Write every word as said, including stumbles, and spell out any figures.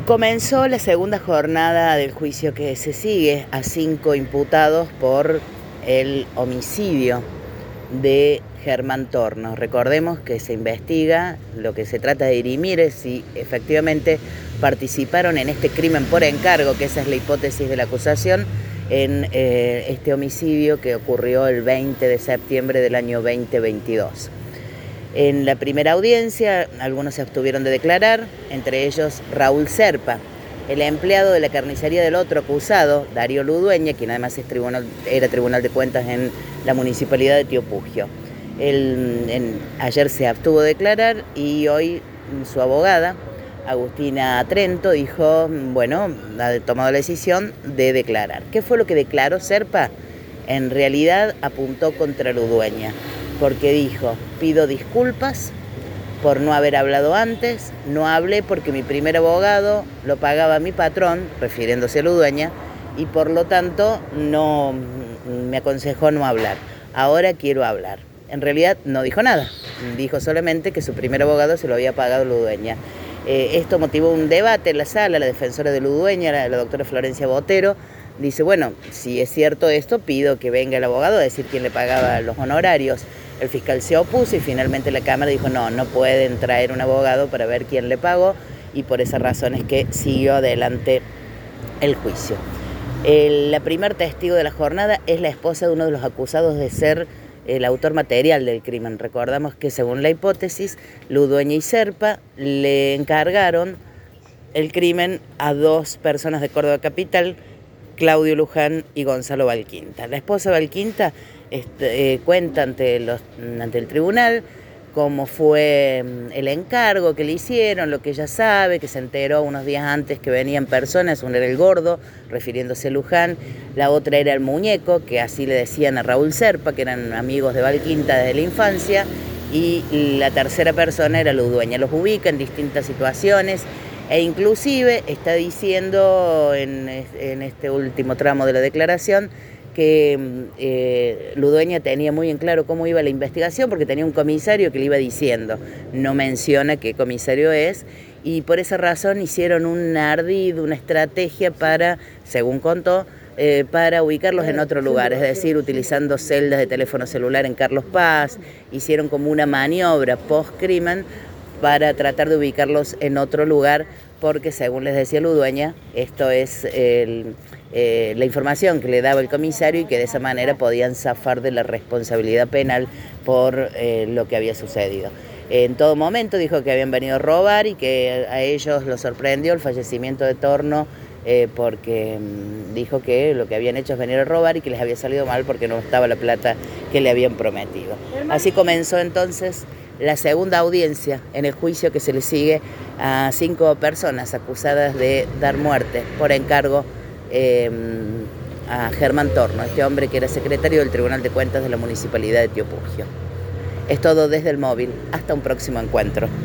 Comenzó la segunda jornada del juicio que se sigue a cinco imputados por el homicidio de Germán Torno. Recordemos que se investiga, lo que se trata de dirimir es si efectivamente participaron en este crimen por encargo, que esa es la hipótesis de la acusación, en eh, este homicidio que ocurrió el veinte de septiembre del año veinte veintidós. En la primera audiencia, algunos se abstuvieron de declarar, entre ellos Raúl Serpa, el empleado de la carnicería del otro acusado, Darío Ludueña, quien además es tribunal, era tribunal de cuentas en la municipalidad de Tío Pujio. Él, en, ayer se abstuvo de declarar y hoy su abogada, Agustina Trento, dijo, bueno, ha tomado la decisión de declarar. ¿Qué fue lo que declaró Serpa? En realidad apuntó contra Ludueña, porque dijo, pido disculpas por no haber hablado antes, no hablé porque mi primer abogado lo pagaba mi patrón, refiriéndose a Ludueña, y por lo tanto no me aconsejó no hablar. Ahora quiero hablar. En realidad no dijo nada, dijo solamente que su primer abogado se lo había pagado Ludueña. Eh, esto motivó un debate en la sala. La defensora de Ludueña, la, la doctora Florencia Botero, dice, bueno, si es cierto esto, pido que venga el abogado a decir quién le pagaba los honorarios. El fiscal se opuso y finalmente la Cámara dijo, no, no pueden traer un abogado para ver quién le pagó, y por esa razón es que siguió adelante el juicio. El, la primer testigo de la jornada es la esposa de uno de los acusados de ser el autor material del crimen. Recordamos que según la hipótesis, Ludueña y Serpa le encargaron el crimen a dos personas de Córdoba Capital, Claudio Luján y Gonzalo Valquinta. La esposa Valquinta este, eh, cuenta ante, los, ante el tribunal cómo fue el encargo que le hicieron, lo que ella sabe, que se enteró unos días antes que venían personas, uno era el gordo, refiriéndose a Luján, la otra era el muñeco, que así le decían a Raúl Serpa, que eran amigos de Valquinta desde la infancia, y la tercera persona era Ludueña. Los ubica en distintas situaciones, e inclusive está diciendo en, en este último tramo de la declaración que eh, Ludueña tenía muy en claro cómo iba la investigación porque tenía un comisario que le iba diciendo, no menciona qué comisario es, y por esa razón hicieron un ardid, una estrategia para, según contó, eh, para ubicarlos en otro lugar, es decir, utilizando celdas de teléfono celular en Carlos Paz, hicieron como una maniobra post-crimen para tratar de ubicarlos en otro lugar, porque según les decía Ludueña, esto es el, eh, la información que le daba el comisario y que de esa manera podían zafar de la responsabilidad penal por eh, lo que había sucedido. En todo momento dijo que habían venido a robar y que a ellos los sorprendió el fallecimiento de Torno, eh, porque mmm, dijo que lo que habían hecho es venir a robar y que les había salido mal porque no estaba la plata que le habían prometido. Así comenzó entonces la segunda audiencia en el juicio que se le sigue a cinco personas acusadas de dar muerte por encargo eh, a Germán Torno, este hombre que era secretario del Tribunal de Cuentas de la Municipalidad de Tío Pujio. Es todo desde el móvil. Hasta un próximo encuentro.